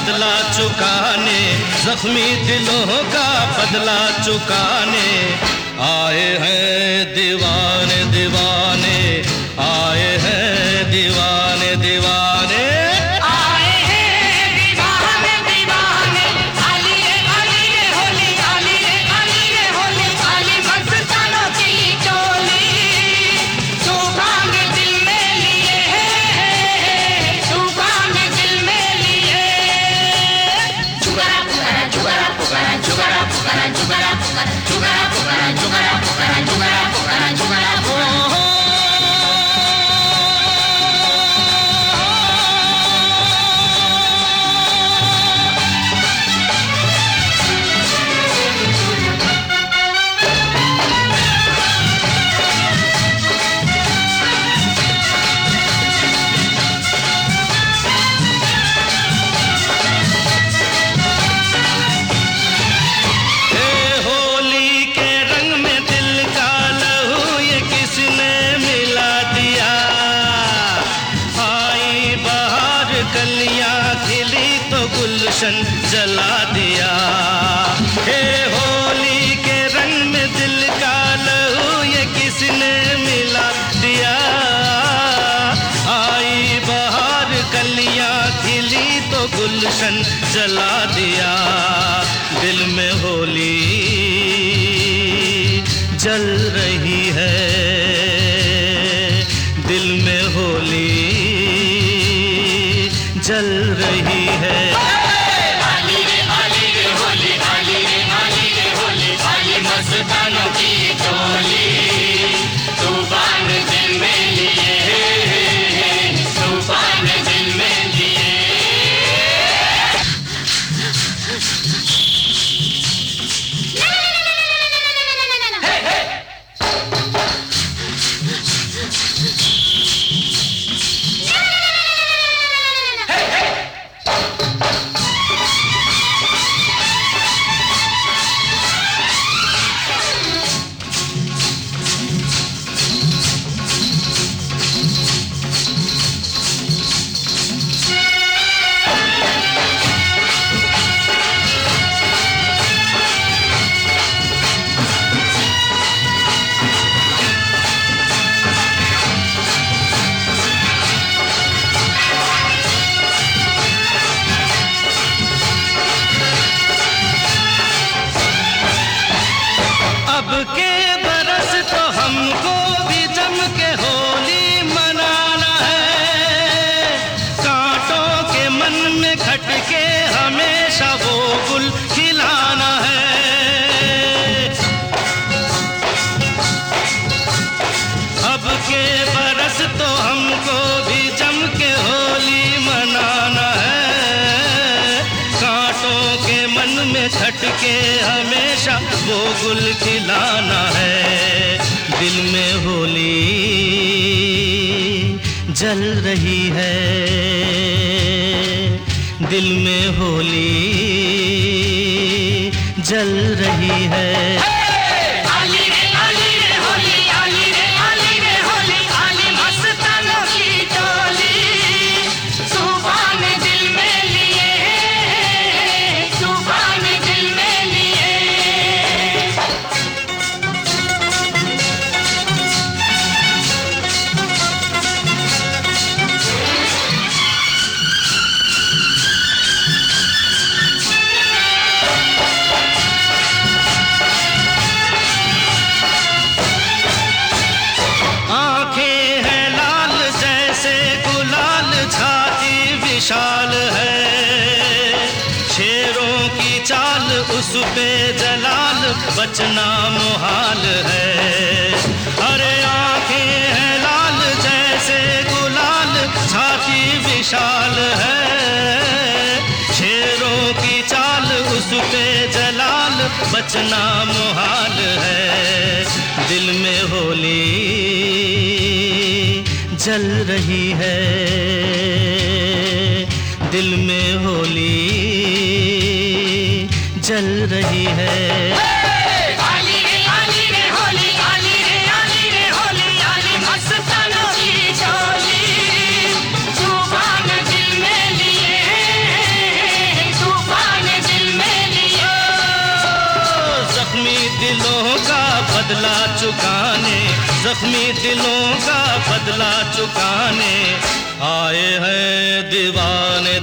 बदला चुकाने, जख्मी दिलों का बदला चुकाने आए हैं दीवाने दीवाने, आए हैं दीवाने दीवाने, आए हैं दीवाने दीवाने। आली रे होली, आली रे होली, आली मस्तानों की टोली। तूफान दिल में लिए, तूफान दिल में लिए। जुगरा पुकारा जुगरा पुकारा जुगरा पुकारा जुगरा पुकारा जुगरा पुकारा जुगरा पुकारा जुगरा पुकारा जुगरा पुकारा। जला दिया हे होली के रंग में दिल का लहू ये किसने मिला दिया। आई बहार कलियां खिली तो गुलशन जला दिया। दिल में होली जल रही है, दिल में होली जल रही है। मस्तानों की टोली। तूफान दिल में लिए, तूफान दिल में लिए। अब के बरस तो हमको भी जम के होली मनाना है। कांटों के मन में खटके हमेशा वो गुल खिलाना है। अब के बरस तो हमको भी जम के होली मनाना है। कांटों के मन में खटके हमेशा वो गुल खिलाना है। दिल में होली जल रही है, दिल में होली जल रही है। विशाल है शेरों की चाल, उस पे जलाल बचना मुहाल है। अरे आंखें हैं लाल जैसे गुलाल, छाती विशाल है। शेरों की चाल, उस पे जलाल बचना मुहाल है। दिल में होली जल रही है, दिल में होली जल रही है। बदला चुकाने, जख्मी दिलों का बदला चुकाने आए हैं दीवाने